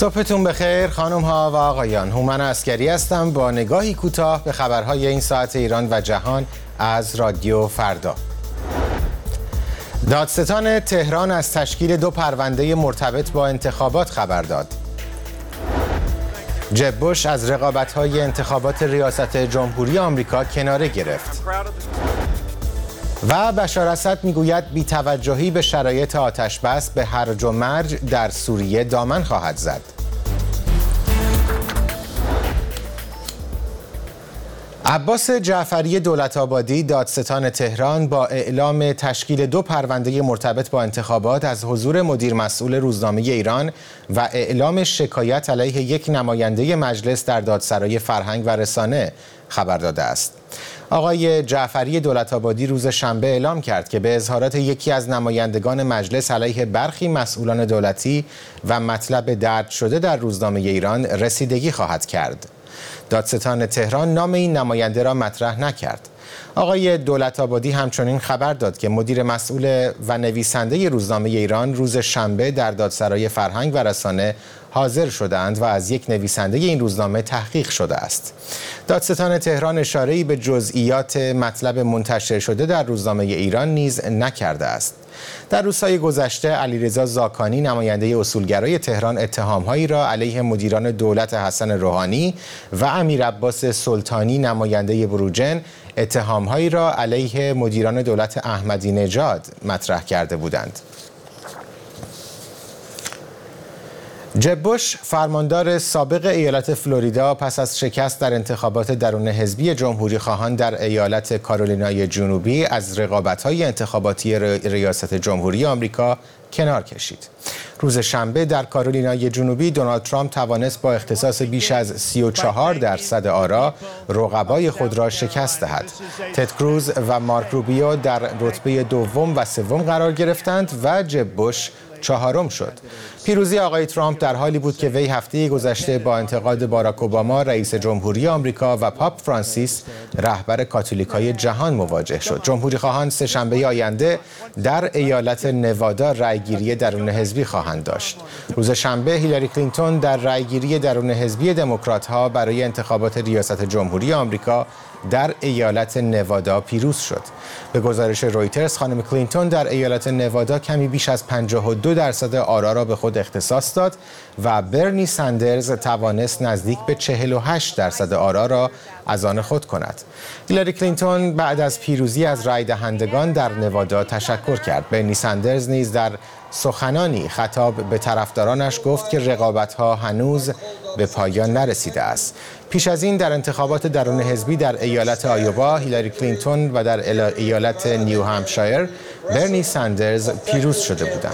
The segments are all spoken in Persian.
صبحتون بخیر خانم ها و آقایان. هومن عسکری هستم با نگاهی کوتاه به خبرهای این ساعت ایران و جهان از رادیو فردا. دادستان تهران از تشکیل 2 پرونده مرتبط با انتخابات خبر داد. جب بوش از رقابت‌های انتخابات ریاست جمهوری آمریکا کناره گرفت. و بشار اسد میگوید بی‌توجهی به شرایط آتش‌بس به هرج و مرج در سوریه دامن خواهد زد. عباس جعفری دولت‌آبادی دادستان تهران با اعلام تشکیل 2 پرونده مرتبط با انتخابات از حضور مدیر مسئول روزنامه ایران و اعلام شکایت علیه یک نماینده مجلس در دادسرای فرهنگ و رسانه خبر داده است. آقای جعفری دولت‌آبادی روز شنبه اعلام کرد که به اظهارات یکی از نمایندگان مجلس علیه برخی مسئولان دولتی و مطلب درج شده در روزنامه ایران رسیدگی خواهد کرد. دادستان تهران نام این نماینده را مطرح نکرد. آقای دولت‌آبادی همچنین خبر داد که مدیر مسئول و نویسنده روزنامه ایران روز شنبه در دادسرای فرهنگ و رسانه حاضر شدند و از یک نویسنده این روزنامه تحقیق شده است. دادستان تهران اشاره‌ای به جزئیات مطلب منتشر شده در روزنامه ایران نیز نکرده است. در روزهای گذشته علیرضا زاکانی نماینده اصولگرای تهران اتهام‌هایی را علیه مدیران دولت حسن روحانی و امیر عباس سلطانی نماینده بروجن اتهام‌هایی را علیه مدیران دولت احمدی نژاد مطرح کرده بودند. جب بوش فرماندار سابق ایالت فلوریدا پس از شکست در انتخابات درون حزبی جمهوری خواهان در ایالت کارولینای جنوبی از رقابت‌های انتخاباتی ریاست جمهوری آمریکا کنار کشید. روز شنبه در کارولینای جنوبی دونالد ترامپ توانست با اختصاص بیش از 34% آرا رقبای خود را شکست دهد. تد کروز و مارک روبیو در رتبه دوم و سوم قرار گرفتند و جب بوش 4م شد. پیروزی آقای ترامپ در حالی بود که وی هفته گذشته با انتقاد باراک اوباما رئیس جمهوری آمریکا و پاپ فرانسیس رهبر کاتولیکای جهان مواجه شد. جمهوری خواهان سه‌شنبه آینده در ایالت نوادا رأیگیری درون حزبی خواهند داشت. روز شنبه هیلاری کلینتون در رأیگیری درون حزبی دموکرات‌ها برای انتخابات ریاست جمهوری آمریکا در ایالت نوادا پیروز شد. به گزارش رویترز خانم کلینتون در ایالت نوادا کمی بیش از 52% آرا را به خود اختصاص داد و برنی سندرز توانست نزدیک به 48% آرا را از آن خود کند. هیلاری کلینتون بعد از پیروزی از رای دهندگان در نوادا تشکر کرد. برنی سندرز نیز در سخنانی خطاب به طرفدارانش گفت که رقابت‌ها هنوز به پایان نرسیده است. پیش از این در انتخابات درون حزبی در ایالت آیووا هیلاری کلینتون و در ایالت نیو همشایر برنی سندرز پیروز شده بودند.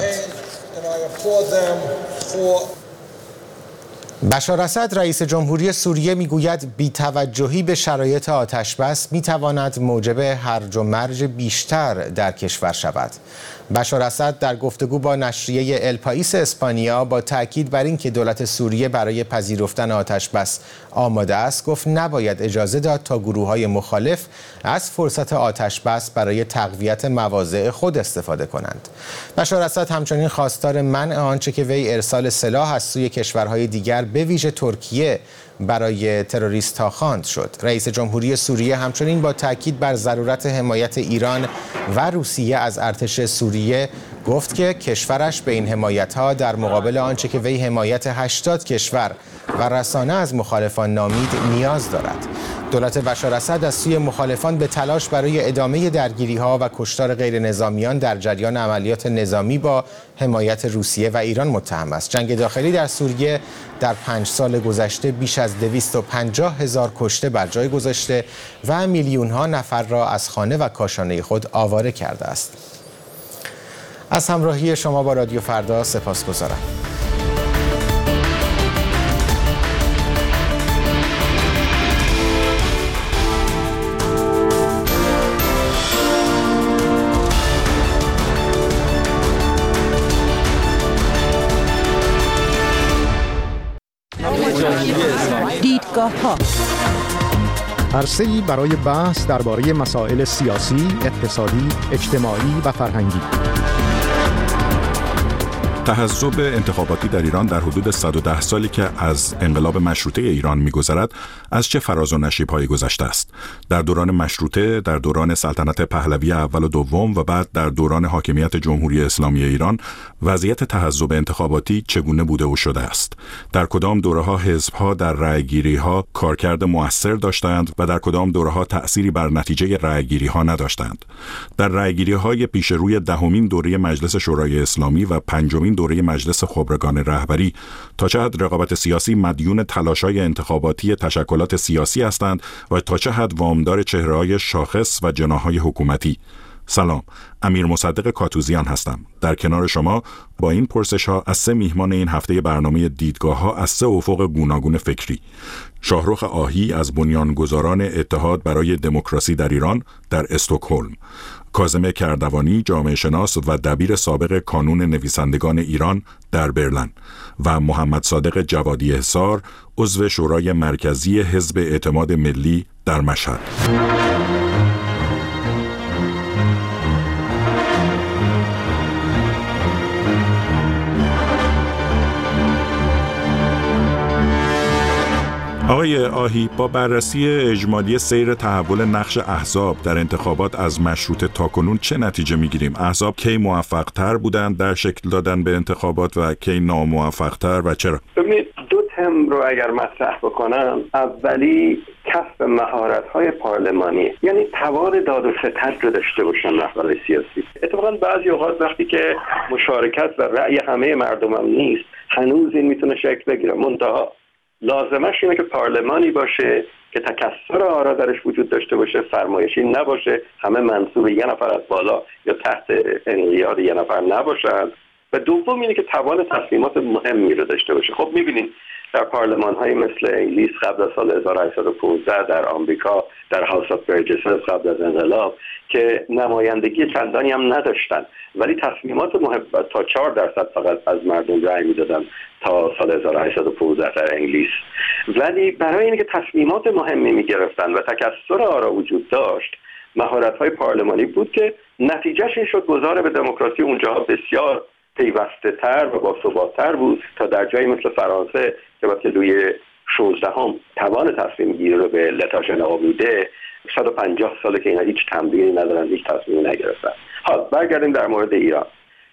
بشار اسد رئیس جمهوری سوریه میگوید بی‌توجهی به شرایط آتش‌بس میتواند موجب هرج و مرج بیشتر در کشور شود. بشار اسد در گفتگو با نشریه الپائیس اسپانیا با تاکید بر اینکه دولت سوریه برای پذیرفتن آتش‌بس آماده است گفت نباید اجازه داد تا گروه‌های مخالف از فرصت آتش‌بس برای تقویت مواضع خود استفاده کنند. بشار اسد همچنین خواستار منع آنچه که وی ارسال سلاح از سوی کشورهای دیگر به ویژه ترکیه برای تروریست‌ها خواند شد. رئیس جمهوری سوریه همچنین با تاکید بر ضرورت حمایت ایران و روسیه از ارتش سوریه گفت که کشورش به این حمایت‌ها در مقابل آنچه که وی حمایت 80 کشور و رسانه از مخالفان نامید نیاز دارد. دولت بشار اسد از سوی مخالفان به تلاش برای ادامه درگیری‌ها و کشتار غیر نظامیان در جریان عملیات نظامی با حمایت روسیه و ایران متهم است. جنگ داخلی در سوریه در 5 سال گذشته بیش از 250,000 کشته بر جای گذاشته و میلیون‌ها نفر را از خانه و کاشانه خود آواره کرده است. از همراهی شما با رادیو فردا سپاسگزارم. دیدگاه‌ها عرصه‌ای برای بحث درباره مسائل سیاسی، اقتصادی، اجتماعی و فرهنگی. تحزب انتخاباتی در ایران در حدود 110 سالی که از انقلاب مشروطه ایران می‌گذرد از چه فراز و نشیب‌هایی گذشته است؟ در دوران مشروطه، در دوران سلطنت پهلوی اول و دوم و بعد در دوران حاکمیت جمهوری اسلامی ایران وضعیت تحزب انتخاباتی چگونه بوده و شده است؟ در کدام دوره‌ها حزب‌ها در رأی‌گیری‌ها کارکرد مؤثر داشتند و در کدام دوره‌ها تأثیری بر نتیجه رأی‌گیری‌ها نداشتند؟ در رأی‌گیری‌های پیش روی دهمین دوره مجلس شورای اسلامی و پنجمین دوره مجلس خبرگان رهبری تا چه حد رقابت سیاسی مدیون تلاش‌های انتخاباتی تشکلات سیاسی هستند و تا چه حد وامدار چهره‌های شاخص و جناح‌های حکومتی؟ سلام، امیر مصدق کاتوزیان هستم. در کنار شما با این پرسش‌ها از 3 میهمان این هفته برنامه دیدگاه‌ها از 3 افق گوناگون فکری: شاهرخ آهی از بنیانگذاران اتحاد برای دموکراسی در ایران در استکهلم، کاظم کردوانی جامعه شناس و دبیر سابق کانون نویسندگان ایران در برلین و محمد صادق جوادی حصار عضو شورای مرکزی حزب اعتماد ملی در مشهد. آقای آهی، با بررسی اجمالی سیر تحول نقش احزاب در انتخابات از مشروطه تاکنون چه نتیجه میگیریم؟ احزاب کی موفق تر بودند در شکل دادن به انتخابات و کی ناموفق تر و چرا؟ ببینید، 2 تم رو اگر مطرح بکنم، اولی کسب مهارت‌های پارلمانی، یعنی توان داد و ستد رو داشته باشن رهبران سیاسی. اتفاقاً بعضی اوقات وقتی که مشارکت و رأی همه مردم هم نیست، هنوز این میتونه شکل بگیره. منتها لازمش اینه که پارلمانی باشه که تکثر آرا درش وجود داشته باشه، فرمایشی نباشه، همه منصوب یه نفر از بالا یا تحت انقیاد یه نفر نباشن، و دوم اینه که توان تصمیمات مهمی رو داشته باشه. خب میبینید در پارلمان‌های مثل انگلیس قبل از سال 1815، در آمریکا در هاوس آف برجسز قبل از انقلاب که نمایندگی چندانی هم نداشتن، ولی تصمیمات مهم تا 4% فقط از مردم رأی میدادن تا سال 1815 در انگلیس. ولی برای اینکه تصمیمات مهمی میگرفتن و تکثر آرا وجود داشت، مهارت‌های پارلمانی بود که نتیجهش این شد گذار به دموکراسی اونجاها بسیار پیوسته تر و با ثبات تر بود تا در جایی مثل فرانسه که وقتی روی 16 توان تصمیم گیری رو به لتاژ نقاب میده، 150 ساله که اینا هیچ تمرینی ندارن، هیچ تصمیمی نگرفتن. حالا برگردیم در مورد ایران.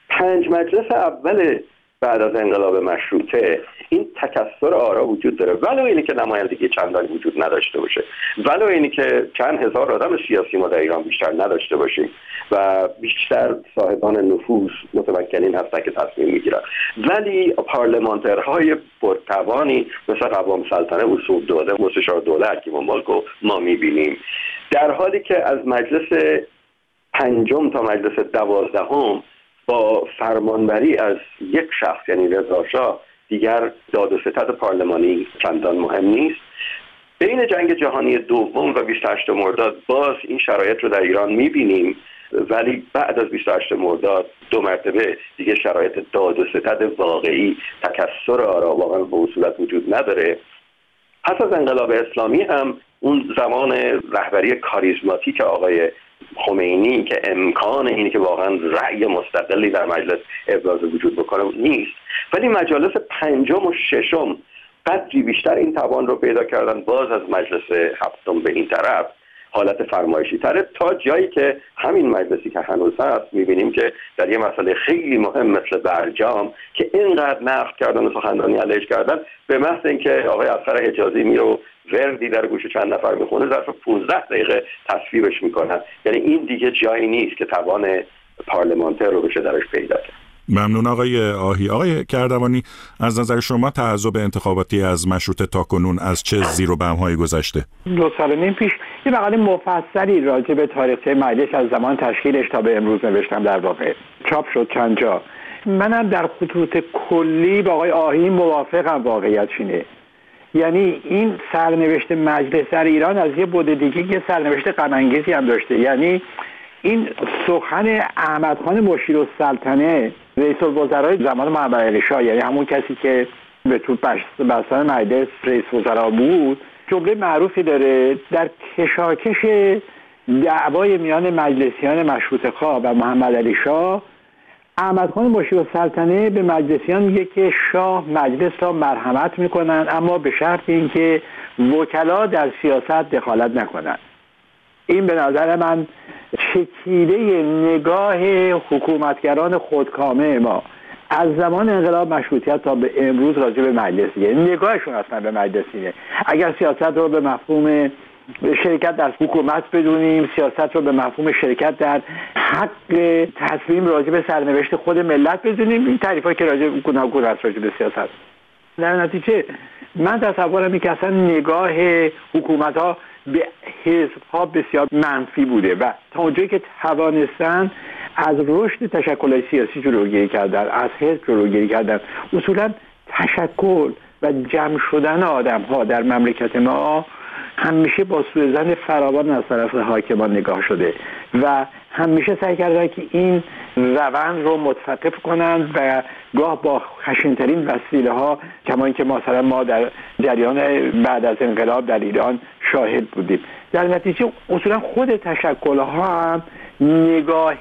5 مجلس اول بعد از انقلاب مشروطه این تکثر آرا وجود داره، ولو اینی که نمایندگی چندانی وجود نداشته باشه، ولو اینی که چند هزار آدم سیاسی ما در ایران بیشتر نداشته باشیم و بیشتر صاحبان نفوذ متمکنین هستن که تصمیم میگیرن، ولی پارلمانترهای پرتوانی مثل قوام سلطنه، اصول دوله، مستشار دوله، حکیم الملک رو ما میبینیم، در حالی که از مجلس 5 تا مجلس 12 با فرمانبری از یک شخص یعنی رضا شاه دیگر داد و ستد پارلمانی چندان مهم نیست. بین جنگ جهانی دوم و 28 مرداد باز این شرایط رو در ایران می‌بینیم، ولی بعد از 28 مرداد 2 مرتبه دیگه شرایط داد و ستد واقعی، تکثر آرا واقعا به صورت وجود نداره. پس از انقلاب اسلامی هم اون زمان رهبری کاریزماتیک آقای خمینی که امکان اینه که واقعا رأی مستقلی در مجلس ابراز وجود بکنه نیست، ولی مجالس 5 و 6 قدری بیشتر این توان رو پیدا کردن. باز از مجلس 7 به این طرف حالت فرمایشی تره، تا جایی که همین مجلسی که هنوز هست میبینیم که در یه مسئله خیلی مهم مثل برجام که اینقدر نقد کردن و سخنرانی علیهش کردن، به محض اینکه آقای اصغر حجازی میره وردی در گوش چند نفر میخونه، ظرف 15 دقیقه تصویبش میکنن. یعنی این دیگه جایی نیست که توان پارلمانتر رو بشه درش پیدا کرد. ممنون آقای آهی. آقای کردوانی، از نظر شما تحزب انتخاباتی از مشروطه تاکنون از چه زیر و بم‌هایی گذشته؟ 2 سال و نیم پیش یه مقاله مفصلی راجع به تاریخچه مجلس از زمان تشکیلش تا به امروز نوشتم، در واقع چاپ شد چند جا. منم در خطوط کلی با آقای آهی موافقم. واقعیت اینه، یعنی این سرنوشت مجلس در ایران از یه بعد دیگه یه سرنوشت غم انگیزی هم داشته. یعنی این سخن احمد خان مشیرالسلطنه رئیس الوزرای زمان محمد علی شاه، یعنی همون کسی که به طور بستن مجلس رئیس وزرا بود، جمله معروفی داره در کشاکش دعوای میان مجلسیان مشروطه‌خواه و محمد علی شاه: احمدخان مشیرالسلطنه به مجلسیان میگه که شاه مجلس را مرحمت میکنن، اما به شرط اینکه وکلا در سیاست دخالت نکنند. این به نظر من چکیده نگاه حکومتگران خودکامه ما از زمان انقلاب مشروطیت تا به امروز راجع به مجلسیه. نگاهشون اصلا به مجلسیه. اگر سیاست رو به مفهوم شرکت در حکومت بدونیم، سیاست رو به مفهوم شرکت در حق تصمیم راجع به سرنوشت خود ملت بدونیم، این تعریفایی که راجع به گوناگون است راجع به سیاست، در نتیجه من تصورم اینه که اصلا نگاه حکومت‌ها به حزب‌ها بسیار منفی بوده و تا اونجایی که توانستن از رشد تشکل‌های سیاسی جلوگیری کردن، از حزب جلوگیری کردن. اصولا تشکل و جمع شدن آدم‌ها در مملکت ما همیشه با سوء ظن فراوان از طرف حاکمان نگاه شده و همیشه سعی کردن که این روند رو متوقف کنند و گاه با خشن‌ترین وسیله ها، کما اینکه مثلا ما در جریان بعد از انقلاب در ایران شاهد بودیم. در نتیجه اصولا خود تشکل‌ها هم نگاه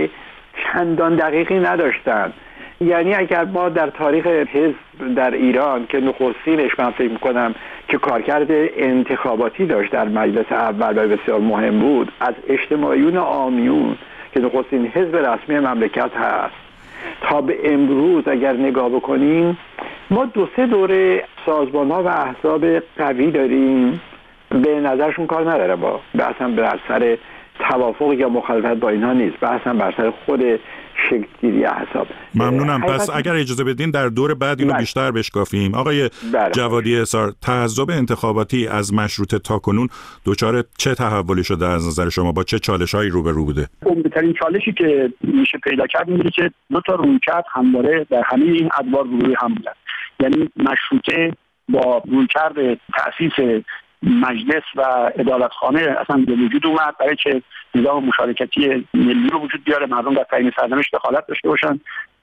چندان دقیقی نداشتن. یعنی اگر ما در تاریخ حزب در ایران که نخستینش من فکر می‌کنم که کارکرد انتخاباتی داشت در مجلس اول و بسیار مهم بود، از اجتماعیون عامیون که نخستین حزب رسمی مملکت هست تا به امروز اگر نگاه بکنیم، ما 2-3 دوره سازمان‌ها و احزاب قوی داریم. به نظرشون کار نداره، با بحثاً بر سر توافق یا مخالفت با اینها نیست، بحثاً بر سر خود شکل‌گیری احزاب. ممنونم. پس اگر اجازه بدین در دور بعد اینو بیشتر بشکافیم. آقای جوادی احصار، تحزب انتخاباتی از مشروطه تا کنون دچار چه تحولی شده از نظر شما؟ با چه چالش‌هایی روبرو بوده؟ عمده‌ترین چالشی که میشه پیدا کرد اینه که دو تا رویکرد همواره در همه این ادوار روی هم بودن. یعنی مشروطه با رویکرد تأسیس مجلس و عدالتخانه اصلا به وجود اومد برای که نظام مشارکتی ملی رو وجود بیاره، مردم در تعیین سرنوشت دخالت داشته باشن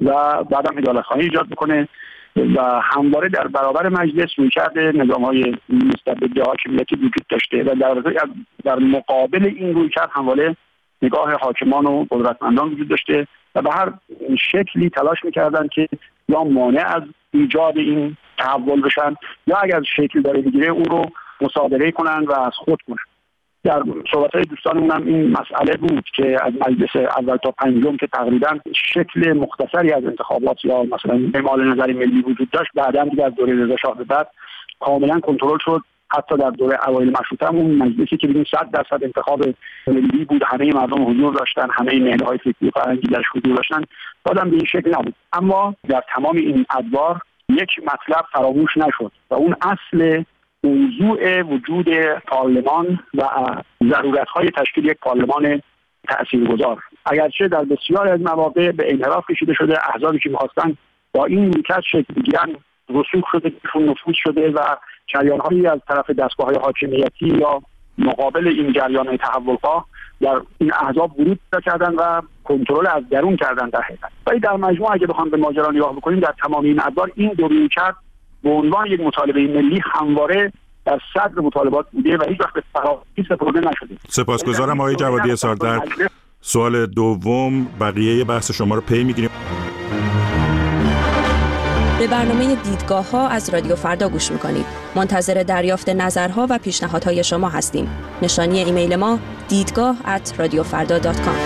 و بعدم عدالتخانه ایجاد بکنه و همواره در برابر مجلس رویکرد نظام‌های مستبد حاکمیتی وجود داشته و در مقابل این رویکرد همواره نگاه حاکمان و قدرتمندان وجود داشته و به هر شکلی تلاش می‌کردن که یا مانع از ایجاد این تحول بشن یا اگر شکل داره بگیره اون رو مصادره کنن و از خود کنن. در صحبت‌های دوستانمون هم این مسئله بود که از مجلس اول تا پنجم که تقریبا شکل مختصری از انتخابات یا مثلا اعمال نظر ملی وجود داشت، بعداً در دوره رضا شاه به بعد کاملا کنترل شد. حتی در دوره اوایل مشروطه هم اون مجلسی که ببینیم 100% انتخاب ملی بود، همه مردم حضور داشتن، همه نهادهای فکری و فرهنگی درش حضور داشتن، بازم به این شکل نبود. اما در تمام این ادوار یک مطلب فراموش نشد و اون اصل موضوع وجود پارلمان و ضرورت‌های تشکیل یک پارلمان تأثیرگذار. اگرچه در بسیاری از مواقع به انحراف کشیده شده، احزابی که می‌خواستن با این نیمکت شکل بگیرن رسوخ شده، نفوذ شده و جریان‌هایی از طرف دستگاه‌های حاکمیتی یا مقابل این جریان‌های تحول‌خواه در این احزاب ورود کردن و کنترل از درون کردن در حقیقت. ولی در مجموع اگه بخوام به ماجرا نگاه بکنیم، در تمام این ادوار این دو رویکرد به عنوان یک مطالبه ملی همواره در صدر مطالبات بوده و هیچ وقت به فراموشی سپرده نشده. سپاسگزارم آقای جوادی احصار. در سوال دوم بقیه بحث شما رو پی می‌گیریم. به برنامه دیدگاه‌ها از رادیو فردا گوش می‌کنید. منتظر دریافت نظرها و پیشنهادهای شما هستیم. نشانی ایمیل ما دیدگاه@radiofarda.com.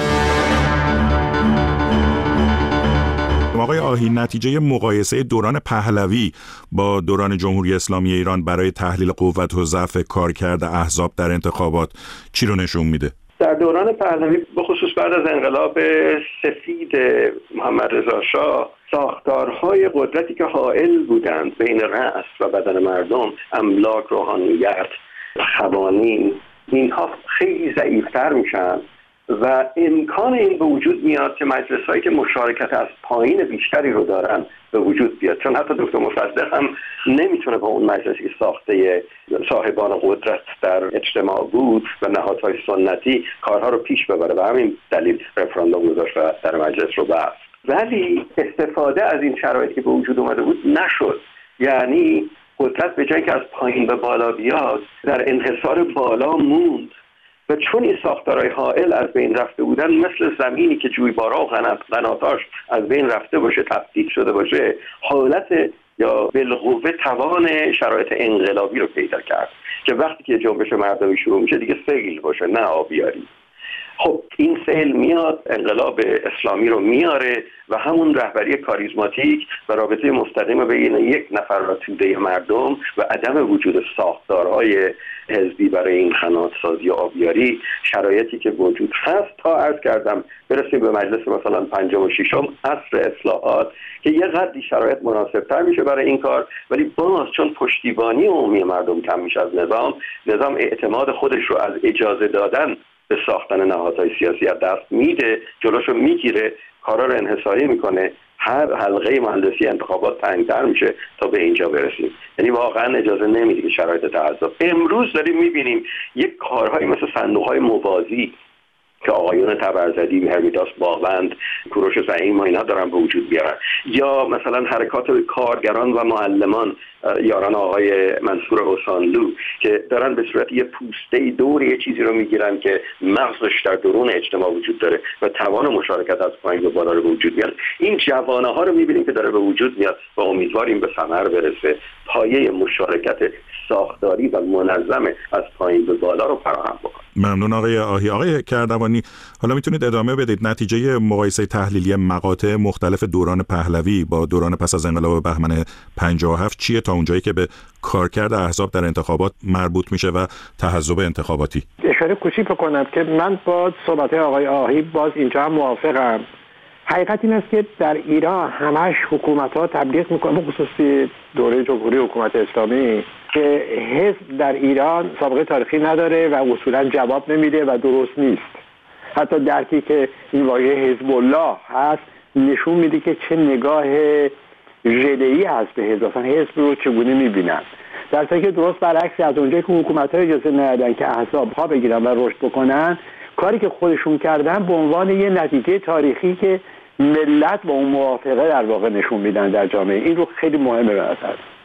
آقای آهی، نتیجه مقایسه دوران پهلوی با دوران جمهوری اسلامی ایران برای تحلیل قوت و ضعف کارکرد احزاب در انتخابات چی رو نشون میده؟ در دوران پهلوی به خصوص بعد از انقلاب سفید محمد رضا شاه، ساختارهای قدرتی که حائل بودند بین رأس و بدن مردم، املاک، روحانیت، قوانین، اینها خیلی ضعیفتر میشن و امکان این به وجود میاد که مجلس‌هایی که مشارکت از پایین بیشتری رو دارن به وجود بیاد. چون حتی دکتر مصدق هم نمیتونه با اون مجلسی ساخته صاحبان قدرت در اجتماع بود و نهادهای سنتی کارها رو پیش ببره و همین دلیل رفراندوم گذاشت و در مجلس رو بست. ولی استفاده از این شرایطی که به وجود اومده بود نشد. یعنی قدرت به جایی که از پایین به بالا بیاد در انحصار بالا موند، و چون این ساختارهای حائل از بین رفته بودن، مثل زمینی که جویبارها و قناتاش از بین رفته باشه، تفکیک شده باشه، حالت یا بالقوه توان شرایط انقلابی رو پیدا کرد که وقتی که جنبش مردمی شروع میشه دیگه سیل باشه نه آبیاری. خب این سیل میاد، انقلاب اسلامی رو میاره و همون رهبری کاریزماتیک و رابطه مستقیم بین یک نفر و توده مردم و عدم وجود ساختارهای حزبی برای این خنات‌سازی و آبیاری، شرایطی که وجود هست تا عرض کردم برسیم به مجلس مثلا 5 و 6 عصر اصلاحات که یه قدری شرایط مناسب‌تر میشه برای این کار، ولی باز چون پشتیبانی عمومی مردم کم میشه از نظام اعتماد خودش رو از اجازه دادن به ساختن نهادهای سیاسی از دست میده، جلوشو میگیره، کارا رو انحصاری میکنه، هر حلقه مهندسی انتخابات تنگ‌تر میشه تا به اینجا برسیم. یعنی واقعا اجازه نمیده که شرایط تعذب. امروز داریم میبینیم یک کارهایی مثل صندوق‌های موازی که آقایون تبرزدی، هرمیداس باغبند، کوروش زعیم و اینا دارن به وجود بیارن، یا مثلا حرکات کارگران و معلمان یاران آقای منصور حسانلو که دارن به صورت یه پوسته دور یه چیزی رو میگیرن که مغزش در درون اجتماع وجود داره و توان مشارکت از پایین به بالا رو به وجود میاد. این جوانه ها رو میبینیم که داره به وجود میاد و امیدواریم به ثمر برسه، پایه مشارکت ساختاری و منظم از پایین به بالا رو فراهم بکنه. ممنون آقای آهی. آقای کردوانی، حالا میتونید ادامه بدید نتیجه مقایسه تحلیلی مقاطع مختلف دوران پهلوی با دوران پس از انقلاب بهمن 57 چیه تا اونجایی که به کارکرد احزاب در انتخابات مربوط میشه و تحزب انتخاباتی؟ اشاره کوچیک بکنم که من با صحبت آقای آهی باز اینجا هم موافقم. حقیقت این است که در ایران همش حکومت‌ها تبلیغ میکنن، خصوصی دوره جمهوری حکومت اسلامی، که حزب در ایران سابقه تاریخی نداره و اصولا جواب نمیده و درست نیست. حتی درکی که این واژه حزب الله هست نشون میده که چه نگاه ژده‌ای هست به حزب، اصلا حزب رو چگونه میبینن. در حالی که درست برعکس، از اونجایی که حکومت‌ها اجازه ندادن که احزاب‌ها بگیرن و رشد بکنن، کاری که خودشون کردن به عنوان یه نتیجه تاریخی که ملت با اون موافقه در واقع نشون میدن در جامعه. این رو خیلی مهمه برای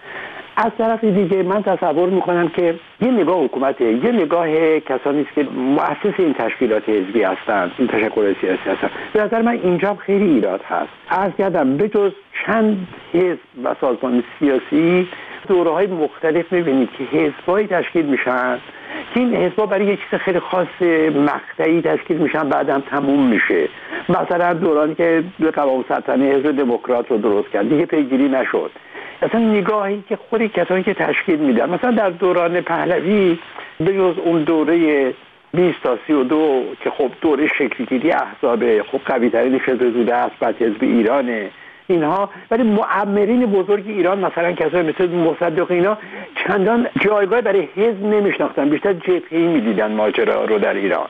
از طرف دیگه من تصور میکنم که یه نگاه حکومته، یه نگاه کسانی است که مؤسس این تشکیلات حزبی هستند، این تشکل سیاسی هستند. به نظر من اینجا خیلی ایراد هست. عرض کردم به جز چند حزب و سازمان سیاسی دوره‌های مختلف می‌بینید که حزب‌های تشکیل میشن که این حزب‌ها برای یک چیز خیلی خاص مقطعی تشکیل میشن، بعدم تموم میشه. مثلا دورانی که قوام سلطنه حزب دموکرات رو درست کرد دیگه پیگیری نشد. اصلا نگاهی که خود کسانی که تشکیل میدن، مثلا در دوران پهلوی به جز اون دوره 20 تا 32 که خب دوره شکل‌گیری احزاب خب قوی‌ترین شده زوده است، بعد حزب ایرانه اینها، ولی معمرین بزرگ ایران مثلا کسایی مثل مصدق اینا چندان جایگاه برای حزب نمیشناختن، بیشتر جبهه‌ای میدیدن ماجرا رو در ایران.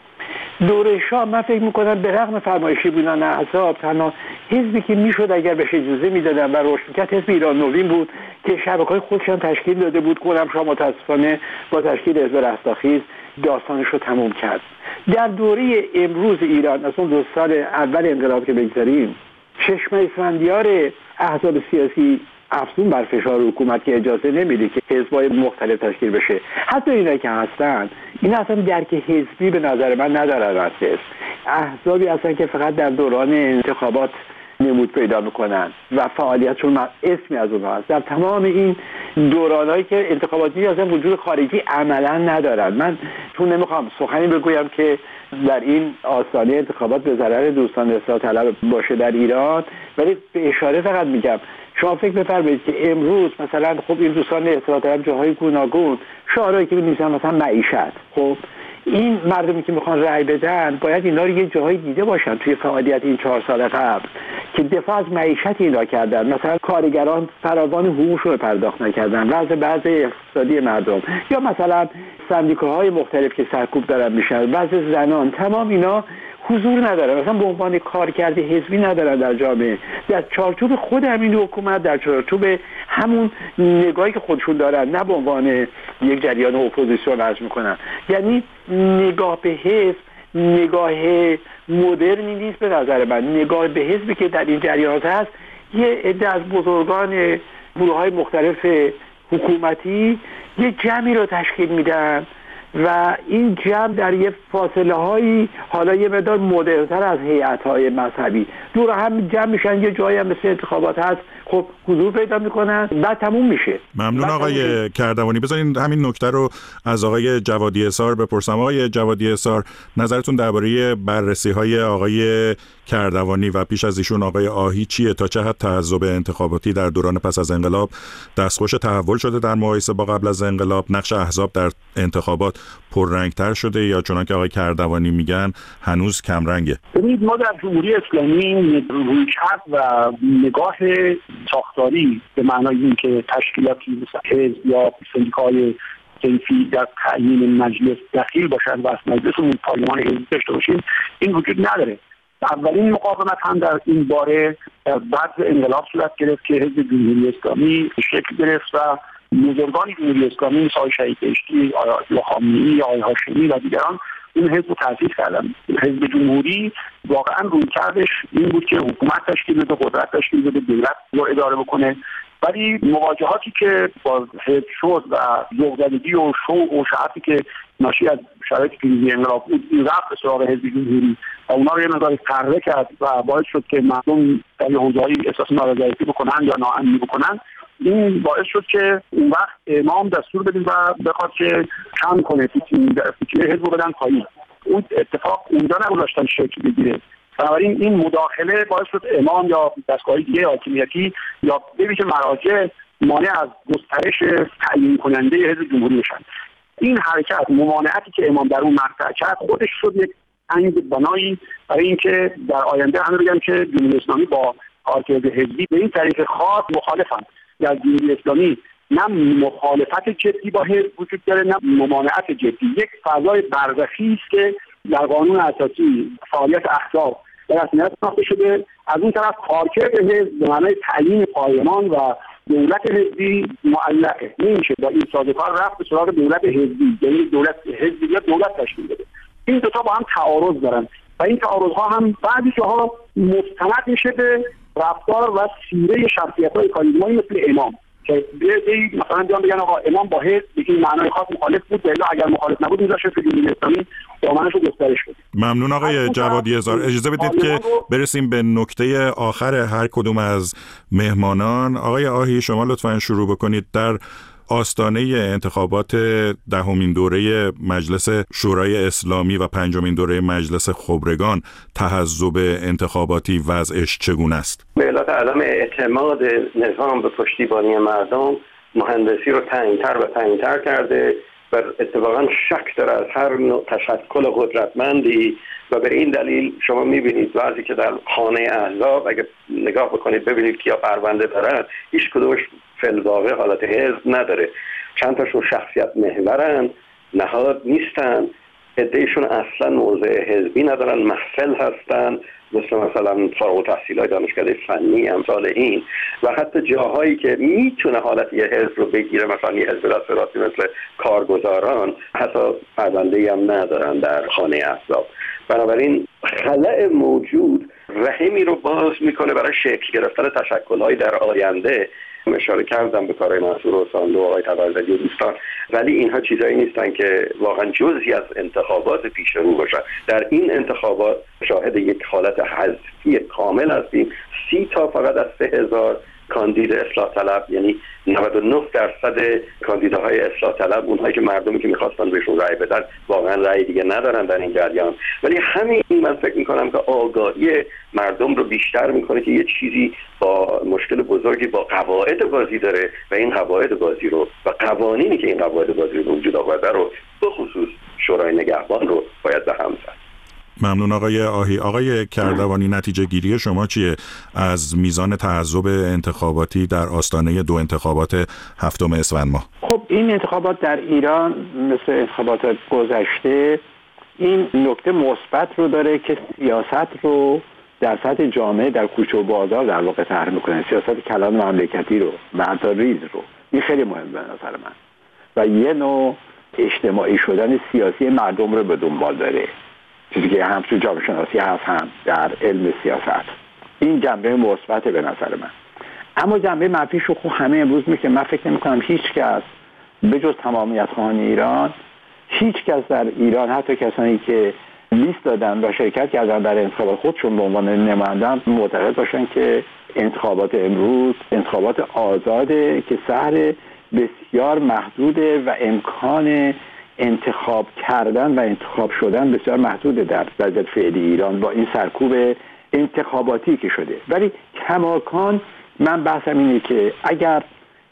دوره شاه من فکر میکنم به رغم فرمایشی بودن احزاب تنها حزبی که میشد اگر بهش اجازه میدادن و رشد میکرد حزب ایران نوین بود که شبکه‌های خودشان تشکیل داده بود. خودم شاه متاسفانه با تشکیل حزب رستاخیز داستانش رو تموم کرد. در دوره امروز ایران از اون 2 سال اول انقلاب که بگذاریم، چشم اسفندیار احزاب سیاسی افزون بر فشار حکومت که اجازه نمیده که حزب‌های مختلف تشکیل بشه. حتی اینا که هستن این اصلا درک حزبی به نظر من ندارن. اساس احزابی هستن که فقط در دوران انتخابات نمود پیدا میکنن و فعالیتشون اسمی از اونها هست. در تمام این دورانایی که انتخاباتی اصلا وجود خارجی عملا ندارن. من چون نمیخوام سخنی بگویم که در این آستانه انتخابات به ضرر دوستان اصلاح طلب باشه در ایران، ولی به اشاره فقط میگم شما فکر بفرمایید که امروز مثلا خب این دوستان اصلاح طلب جاهای گوناگون شعارهایی که می‌نویسن مثلا معیشت، خب این مردمی که میخوان رأی بدن باید اینا رو یه جایی دیده باشن توی فعالیت این 4 سال قبل که دفاع از معیشت اینا کردن. مثلا کارگران فراوان حقوقشون رو پرداخت نکردن، وضع بعض اقتصادی مردم، یا مثلا سندیکاهای مختلف که سرکوب دارن میشن، وضع زنان، تمام اینا حضور ندارن، مثلا به عنوان کارکرد حزبی ندارن در جامعه. در چارچوب خود همین حکومت، در چارچوب همون نگاهی که خودشون دارن، نه به عنوان یک جریان اپوزیسیون عرض میکنن. یعنی نگاه به حزب نگاه مدرنی نیست به نظر من. نگاه به حزبی که در این جریانات هست یه عده از بزرگان گروه‌های مختلف حکومتی یه جمعی رو تشکیل میدن و این جمع در یه فاصله هایی حالا یه مقدار مدرن‌تر از هیئت‌های مذهبی دور هم جمع میشن، یه جایی هم مثل انتخابات هست، خب حضور پیدا میکنن، بعد تموم میشه. ممنون آقای کردوانی. بذارین همین نکته رو از آقای جوادی اصار بپرسم. آقای جوادی اصار، نظرتون درباره بررسی‌های آقای کردوانی و پیش از ایشون آقای آهی چیه؟ تا چه حد تعذب انتخاباتی در دوران پس از انقلاب دستخوش تحول شده در مقایسه با قبل از انقلاب؟ نقش احزاب در انتخابات پررنگتر شده یا چنان که آقای کردوانی میگن هنوز کم رنگه؟ ببینید، ما در جمهوری اسلامی رویکرد و نگاه ساختاری به معنای اینکه تشکیلاتی مثل حزب یا سندیکای صنفی در تعیین مجلس دخیل باشند و از مجلسمون پارلمان حزبی داشته باشیم، این وجود نداره. اولین مقاومت هم در این باره بعد انقلاب صورت گرفت که حزب جمهوری اسلامی شکل گرفت و بزرگان جمهوری اسلامی مثل آقای شهید بهشتی، آقای خامنه‌ای، آقای هاشمی و دیگران این حزب رو تأسیس کردن. حزب جمهوری واقعا رویکردش این بود که حکومت تشکیل بده، قدرت تشکیل بده، دولت رو اداره بکنه. ولی مواجهاتی که با حزب شد و ذوق‌زدگی و شوق و شعفی که ناشی از شرایط کریزی انقلاب بود، این رفت به سراغ حزب جمهوری و اونا رو یه مقدار تحریک کرد و باعث شد که مردم در یه حوزه‌ای احساس نارضایتی بکنن یا ناامنی بکنن. این باعث شد که اون وقت امام دستور بدیم و بخواد که کم کنه فیتنه حزب رو بدن پایین. اون اتفاق اونجا نگذاشتن شکل بگیره. بنابراین این مداخله باعث شد امام یا دستگاه‌های دیگه حاکمیتی یا ببینید مراجع مانع از گسترش تعیین کننده حزب جمهوری بشن. این حرکت، ممانعتی که امام در اون مقطع کرد، خودش شد یک انگ بنایی برای اینکه در آینده همه بگن که جمهوری اسلامی با کارکرد حزبی به این طریق خاص مخالفن. در جمهوری اسلامی نه مخالفت جدی با حزب وجود داره نه ممانعت جدی. یک فضای برزخی است که در قانون اساسی فعالیت احزاب به رسمیت شناخته شده. از اون طرف کارکرد حزب به معنای تعیین پارلمان و دولت حزبی معلقه. نمیشه با این سازوکار رفت به سراغ دولت حزبی، یعنی دولت حزبی یا دولت تشکیل بده. این دو تا با هم تعارض دارن و این تعارض‌ها هم بعضی جاها مستند میشه به رفتار و سیره شخصیت‌های کاریزمایی مثل امام که مثلا بیان بگن آقا امام با حزب به این معنای خاص مخالف بود، ولی اگر مخالف نبود میذاشه که جمهوری اسلامی دامنش رو گسترش بده. ممنون آقای جوادی اصار. اجازه بدید که برسیم به نکته آخر هر کدوم از مهمانان. آقای آهی، شما لطفاً شروع بکنید. در آستانه انتخابات 10مین دوره مجلس شورای اسلامی و 5مین دوره مجلس خبرگان، تحزب انتخاباتی وضعش چگونه است؟ به علت عدم اعتماد نظام به پشتیبانی مردم، مهندسی رو تنگ‌تر و تنگ‌تر کرده و اتفاقا شک داره از هر نوع تشکل قدرتمندی و به این دلیل شما می‌بینید بعضی که در خانه احزاب اگه نگاه بکنید ببینید کیا پرونده دارن، هیچ کدومش فی‌الواقع حالت حزب نداره. چند تاشون شخصیت محورن، نهاد نیستن، عده‌شون اصلا موضع حزبی ندارن، محفل هستن، مثلا فارغ التحصیلای دانشکده فنی امثال این، و حتی جاهایی که میتونه حالت یه حزب رو بگیره، مثلا یه حزب دستوراتی مثل کارگزاران، حتی پرونده‌ای هم ندارن در خانه احزاب. بنابراین خلأ موجود رحمی رو باز میکنه برای شکل گرفتن تشکل‌های در آینده. اشاره کردم به کارهای منصور حسین و آقای طبرزدی و دوستان، ولی اینها چیزایی نیستن که واقعا جزئی از انتخابات پیش رو باشن. در این انتخابات شاهد یک حالت حذفی کامل هستیم. 30 تا فقط از 3000 کاندید اصلاح طلب، یعنی 99% کاندیداهای اصلاح طلب، اونهایی که مردمی که میخواستن بهشون رأی بدن واقعا رأی دیگه ندارن در این جریان. ولی همین من فکر میکنم که آگاهی مردم رو بیشتر میکنه که یه چیزی با مشکل بزرگی با قواعد بازی داره و این قواعد بازی رو و قوانینی که این قواعد بازی رو وجود آورده رو به خصوص شورای نگهبان رو باید به هم زد. ممنون آقای آهی. آقای کردوانی، نتیجه گیری شما چیه از میزان تعذب انتخاباتی در آستانه 2 انتخابات 7 اسفند ماه؟ خب این انتخابات در ایران مثل انتخابات گذشته این نکته مثبت رو داره که سیاست رو در سطح جامعه در کوچه و بازار در واقع طرح میکنه، سیاست کلان مملکتی رو، مرزریز رو. این خیلی مهمه به نظر من و یه نوع اجتماعی شدن سیاسی مردم رو به دنبال داره، چیزی که هم تو جامعه شناسی هست هم در علم سیاست. این جنبه مثبت به نظر من. اما جنبه منفیش رو همه امروز میگه. من فکر نمی‌کنم هیچ کس به جز تمامیت خواهان ایران هیچ کس در ایران، حتی کسانی که لیست دادن و شرکت کردن در انتخابات خودشون به عنوان نمایندگان، معتقد باشن که انتخابات امروز انتخابات آزاده که سحر بسیار محدوده و امکان انتخاب کردن و انتخاب شدن بسیار محدوده در وضعیت فعلی ایران با این سرکوب انتخاباتی که شده. ولی کماکان من بحثم اینه که اگر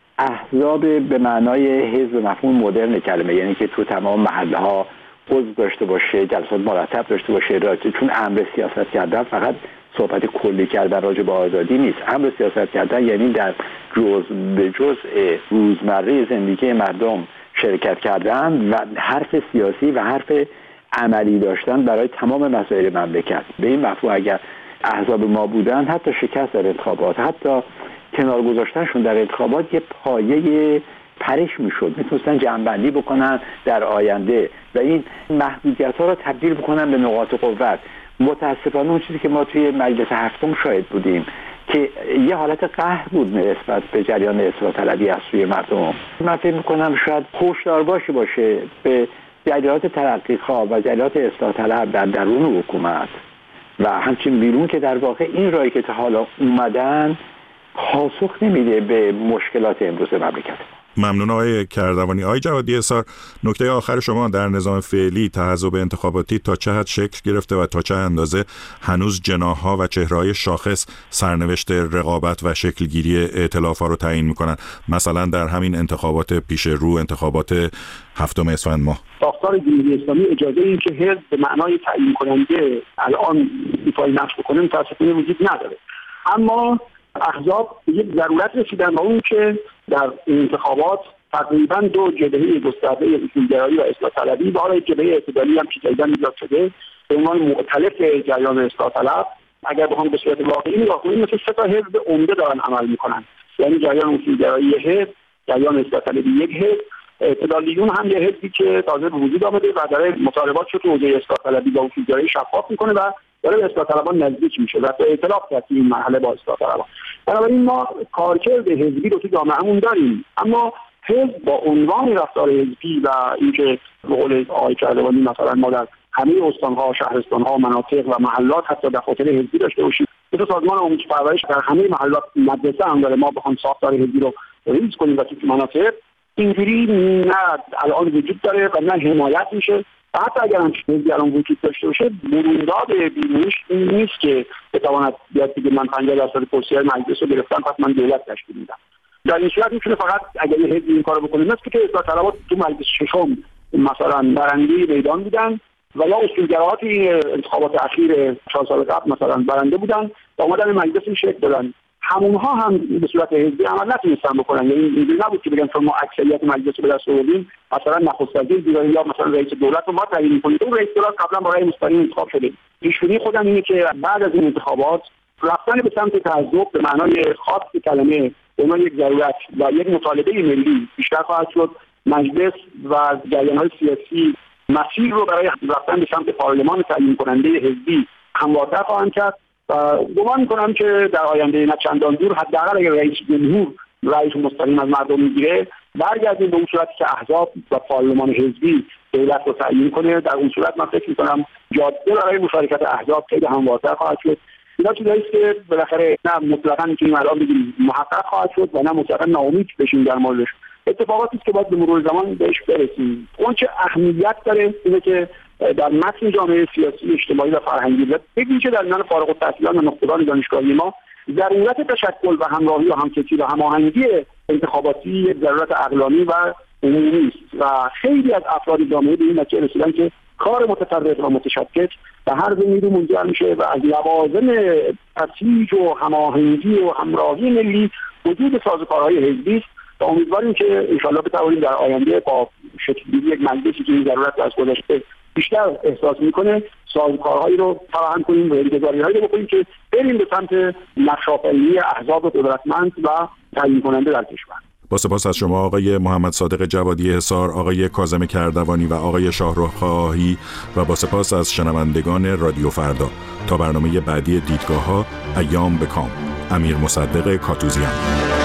احزاب به معنای حزب مفهوم مدرن کلمه، یعنی که تو تمام محله ها عضو داشته باشه، جلسات مرتب داشته باشه، چون امر سیاست کردن فقط صحبت کلی کردن راجع به آزادی نیست. امر سیاست کردن یعنی در جزء به جزء روزمره زندگی مردم شرکت کردن و حرف سیاسی و حرف عملی داشتن برای تمام مسائل مملکت. به این مفهوم اگر احزاب ما بودن، حتی شکست در انتخابات، حتی کنار گذاشتنشون در انتخابات یه پایه پرش میشد، میتونستن جمع‌بندی بکنن در آینده و این محدودیت‌ها رو تبدیل بکنن به نقاط قوت. متاسفانه اون چیزی که ما توی مجلس هفتم شاهد بودیم که یه حالت قهر بود نسبت به جریان اصلاح طلبی از سوی مردم. من فکر می‌کنم شاید هوشیار باشه به جریانات ترقی‌خواه و جریانات اصلاح طلب در درون حکومت و همچنین بیرون که در واقع این راهی که تا حالا اومدن پاسخ نمیده به مشکلات امروز مملکت. ممنون آقای کردوانی. آقای جوادی حصار، نکته آخر شما در نظام فعلی تحزب انتخاباتی تا چه حد شکل گرفته و تا چه اندازه هنوز جناح‌ها و چهره‌های شاخص سرنوشت رقابت و شکلگیری ائتلاف‌ها رو تعیین می‌کنن، مثلا در همین انتخابات پیش رو، انتخابات 7 اسفند ماه؟ ساختار جمهوری اسلامی اجازه این که حزب به معنای تعیین کننده الان ایفای نقش بکنه متأسفانه وجود نداره. اما احزاب به یک ضرورت رسیدن و اون که در انتخابات تقریبا دو جبهه گسترده اصولگرایی و اصلاح طلبی و حالا جبهه اعتدالی هم که جدیداً ایجاد شده به عنوان مؤتلف جریان اصلاح طلب، اگر بخوام به صورت واقعی نگاه کنیم مثل 3 تا حزب عمده دارن عمل میکنن، یعنی جریان اصولگرایی حزب، جریان اصلاح طلبی یک حزب، اعتدالیون هم یه حزبی که تازه به وجود آمده و داره مطالبات رو تو حوزه اصلاح طلبی و اصولگرایی شفاف میکنه و داره به اصلاح طلبان نزدیک میشه و ائتلاف کرد این مرحله با اصلاح طلبان. بنابراین ما کارکرد حزبی رو تو جامعهمون داریم، اما حزب با عنوان رفتار حزبی و اینکه به قول آقای کردوانی مثلا ما در همه استان‌ها، شهرستان‌ها، مناطق و محلات حتی دفاتر حزبی داشته باشیم، به سازمان عمومی پرورش در همه محلات مدرسه هم داره، ما بخوام ساختار حزبی رو ریز کنیم و تو مناطق اینجوری نه الان وجود داره و نه حمایت میشه. حتی اگر هم حزبی الان وجود داشته باشه، برونداد بیرونیش این نیست که بتواند بیاد بگه من 50% کرسی‌های مجلس رو گرفتم پس من دولت تشکیل میدم. در این صورت میتونه فقط اگر یه حزبی این کارو بکنه، مثل که اصلاح طلبات تو مجلس ششم مثلا برنده میدان بودن و یا اصولگراها توی انتخابات اخیر 4 سال قبل مثلا برنده بودن و اومدن مجلس شکل دادن، همونها هم به صورت حزبی عمل نتونستن بکنن. یعنی اینجوری نبود که بگن ما اکثریت مجلس رو به دست آوردیم، مثلا نخست وزیر دیگری یا مثلا رئیس دولت رو ما تعیین می‌کنیم. اون رئیس دولت قبلا با رأی مستقیم انتخاب شده. پیش‌بینی خودم اینه که بعد از این انتخابات رفتن به سمت تعذب به معنای خاص کلمه به عنوان یک ضرورت و یک مطالبه ملی بیشتر خواهد شد. مجلس و جریان‌های سیاسی مسیر رو برای رفتن به سمت پارلمان تعیین کننده حزبی هموارتر خواهند کرد و گمان می‌کنم که در آینده نه چندان دور حداقل اگر رئیس جمهور رئیس مستقیم از مردم میگیره برگردیم به اون صورتی که احزاب و پارلمان حزبی دولت رو تعیین کنه. در اون صورت من فکر می‌کنم جاده برای مشارکت احزاب خیلی هموارتر خواهد شد. اینا چیزایی است که بالاخره نه مطلقاً می‌تونیم الان بگیم محقق خواهد شد و نه مطلقاً ناامید بشیم در موردش. اتفاقاتی است که باید به مرور زمان بهش برسیم. اون چه اهمیت داره اینه که در متن جامعه سیاسی، اجتماعی و فرهنگی بگیم که در میان فارغ التحصیلان و نخبگان دانشگاهی ما ضرورت تشکل و همراهی و همکاری و هماهنگی انتخاباتی یک ضرورت عقلانی و عمومی است و خیلی از افراد جامعه به این نتیجه رسیدن که کار متفرق و متشکل به هر نیرو منجر میشه و از لوازم تسییج و هماهنگی و همراهی ملی وجود سازوکارهای حزبی است و امیدواریم که انشالله بتوانیم در آینده با شکل‌گیری یک مجلسی که این ضرورت از گذشته بیشتر احساس میکنه سازوکارهایی رو فراهم کنیم و انتظاری‌هایی رو بکنیم که بریم به سمت نقش‌آفرینی احزاب قدرتمند و تعیین کننده در کشور. با سپاس از شما آقای محمد صادق جوادی حصار، آقای کاظم کردوانی و آقای شاهرخ خواهی و با سپاس از شنوندگان رادیو فردا. تا برنامه بعدی دیدگاه‌ها، ایام به کام. امیر مصدق کاتوزیان.